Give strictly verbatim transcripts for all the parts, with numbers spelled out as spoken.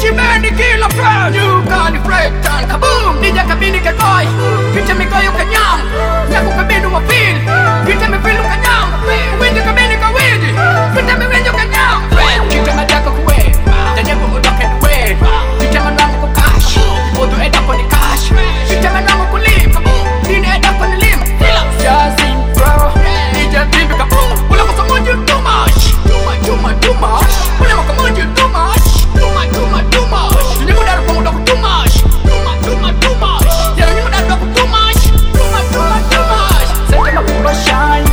Shimeni kila fresh, you got it fresh, and kaboom. Nija kabini kekoi, kita mikoyo kanyang, yaku kabinu mafil, kita mifilu kanyang, winji kabini kawindi, kita miwinjo kanyang. Kita madako kuwe, tanyago udoke duwe, kita manango ku cash, odu edako ni cash, kita manango ku lim, kaboom, dini edako ni lim. Jazim bro, nija bibi kaboom, ula ko samunju too much, too much, too much, too much, ula ko samunju too much, too much, too much, too much. Ni muda ro pongo too much, too much, too much, too much. Ya ni muda ro too much, too much, too much, too much. Sente makuba shine,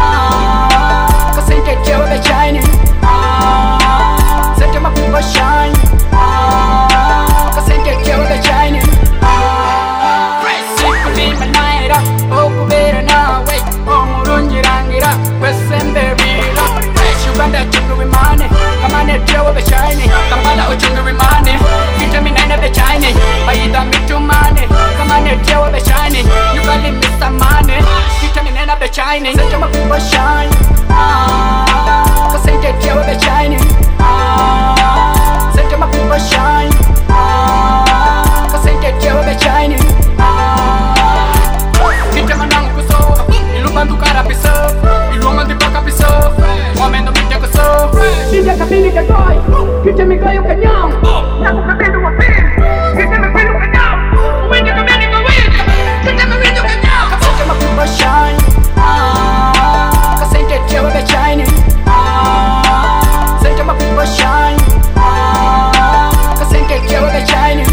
ah, kasente jewa be shining, ah, sente makuba shine, ah, kasente jewa be shining, ah. Sikuli manaira, oku bera na way, omurungi rangira, wesembe bila. Uganda chungu wimane, kamane jewa be shining, kamala ochungu wimane, vitamin nine be shining, baida mitumane, kamane jewa be shining, you got it Mister Mane, vitamin nine be shining, sente makuba shine, ah, kasente jewa be shining, ah, sente makuba shine, ah, kasente jewa be shining, ah, kita manang kuso, ilubantu karapiso, iluangan di pakapiso, wamendo miteko so, nija kabini kekoi, kita mikoyo kanyang, yaku kabinu mafil, kita mifilu kanyang, winji kabini kawindi, kita miwinjo kanyang. Kasente makuba shine, ah, kasente jewa be shining, ah, sente makuba shine, ah, kasente jewa be shining,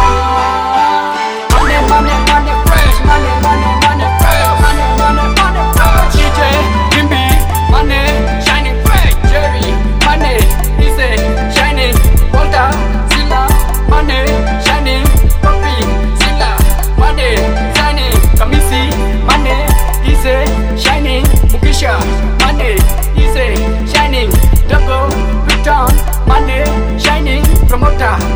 ah. Money, money, money fresh, money, money, money fresh, money, money, money fresh. D J Kimbi, money shining fresh, Jerry, money, Easy, shining, Walter, Silla, money shining, Poppy, Silla, money shining, Kamisi, money, Easy, shining, Mukisha, money, Easy, shining, Double, Return, money shining, Promoter.